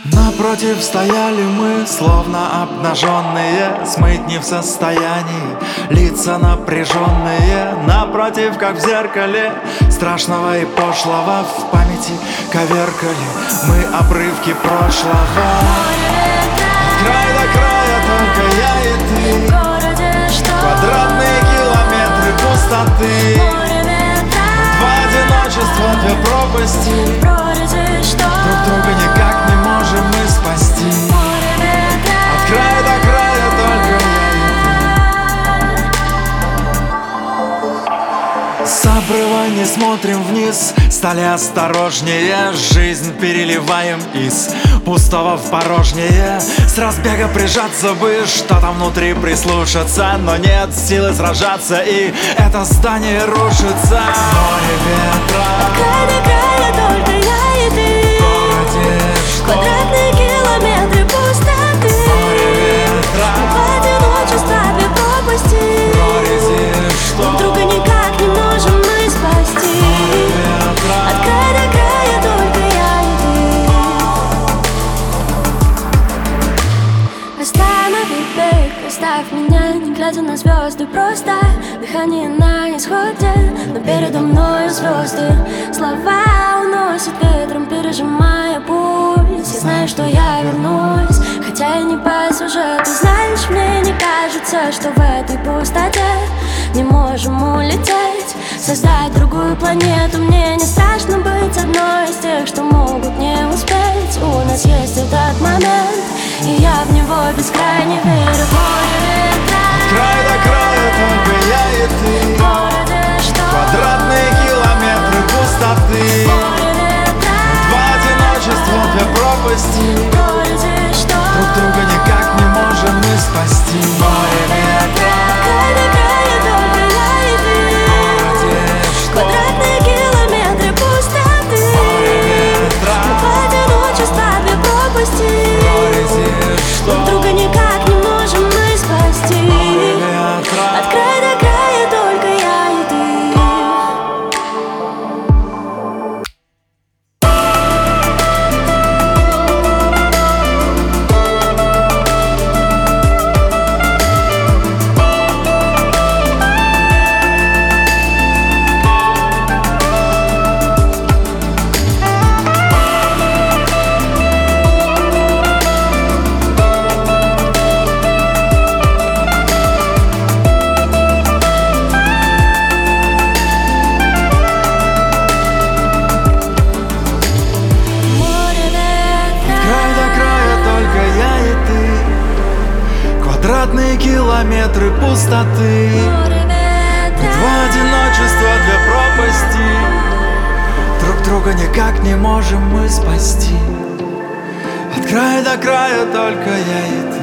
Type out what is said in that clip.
Напротив стояли мы, словно обнаженные, смыть не в состоянии, лица напряженные. Напротив, как в зеркале, страшного и пошлого в памяти коверкали мы обрывки прошлого. От края до края только я и ты, квадратные километры пустоты, два одиночества, две пропасти, друг друга никак не можем мы спасти. От края до края только я и ты. С обрыва не смотрим вниз, стали осторожнее, жизнь переливаем из пустого в порожнее. С разбега прижаться бы, что-то внутри прислушаться, но нет силы сражаться, и это здание рушится. Море ветра, от края до края только я и ты, квадратные километры пустоты, два одиночества, две пропасти, друг друга никак не можем мы спасти. От края до края только я и ты. Останови бег, оставь меня, не глядя на звезды, просто дыхание на исходе, но передо мною звезды. Слова уносят ветром, пережимая пульс. Я знаю, что я вернусь, хотя я не по сюжету. Знаешь, мне не кажется, что в этой пустоте не можем улететь, создать другую планету. Мне не страшно быть одной из тех, что могут не успеть. У нас есть этот момент, и я в него бескрайне верю. Море ветра, от края до края только я и ты, квадратные километры пустоты, два одиночества, две пропасти, друг друга никак не можем мы спасти. Море ветра, от края до края только я и ты, квадратные километры пустоты, два одиночества, две пропасти, друг друга никак не можем мы спасти. От края до края только я и ты. квадратные километры пустоты, два одиночества, две пропасти, друг друга никак не можем мы спасти. От края до края только я и ты.